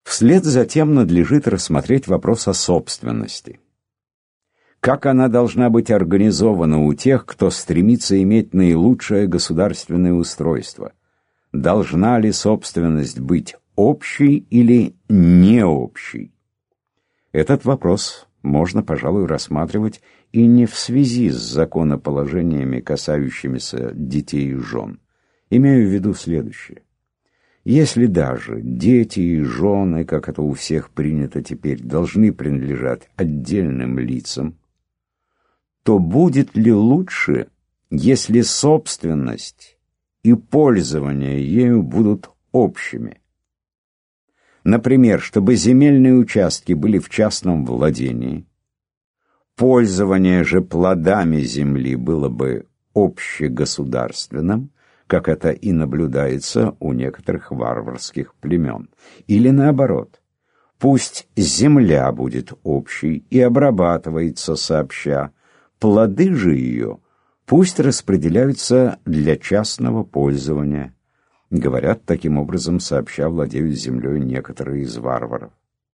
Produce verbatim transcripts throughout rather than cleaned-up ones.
Вслед за тем надлежит рассмотреть вопрос о собственности. Как она должна быть организована у тех, кто стремится иметь наилучшее государственное устройство? Должна ли собственность быть общей или необщей? Этот вопрос можно, пожалуй, рассматривать и не в связи с законоположениями, касающимися детей и жен. Имею в виду следующее. Если даже дети и жены, как это у всех принято теперь, должны принадлежать отдельным лицам, то будет ли лучше, если собственность и пользование ею будут общими? Например, чтобы земельные участки были в частном владении, пользование же плодами земли было бы общегосударственным, как это и наблюдается у некоторых варварских племен. Или наоборот, пусть земля будет общей и обрабатывается сообща, плоды же ее пусть распределяются для частного пользования. Говорят, таким образом сообща владеют землей некоторые из варваров.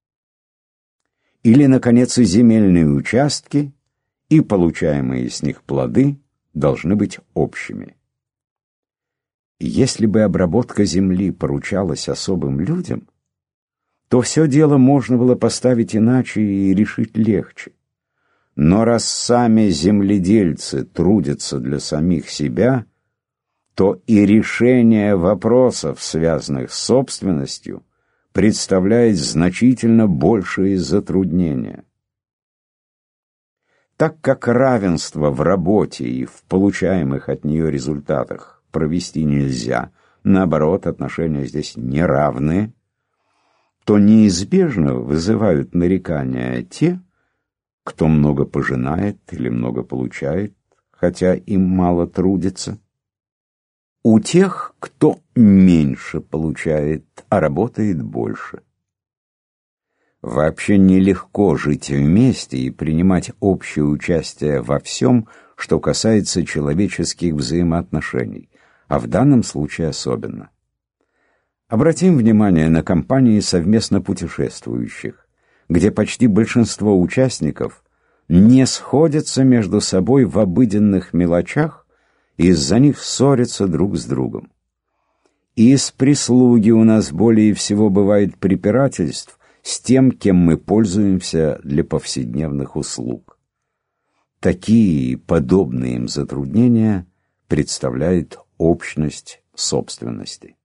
Или, наконец, и земельные участки, и получаемые с них плоды должны быть общими. Если бы обработка земли поручалась особым людям, то все дело можно было поставить иначе и решить легче. Но раз сами земледельцы трудятся для самих себя, то и решение вопросов, связанных с собственностью, представляет значительно большие затруднения. Так как равенство в работе и в получаемых от нее результатах провести нельзя, наоборот, отношения здесь неравные, то неизбежно вызывают нарекания те, кто много пожинает или много получает, хотя им мало трудится, у тех, кто меньше получает, а работает больше. Вообще нелегко жить вместе и принимать общее участие во всем, что касается человеческих взаимоотношений, а в данном случае особенно. Обратим внимание на компании совместно путешествующих, где почти большинство участников не сходятся между собой в обыденных мелочах и из-за них ссорятся друг с другом. Из прислуги у нас более всего бывает препирательств с тем, кем мы пользуемся для повседневных услуг. Такие подобные им затруднения представляет общность собственности.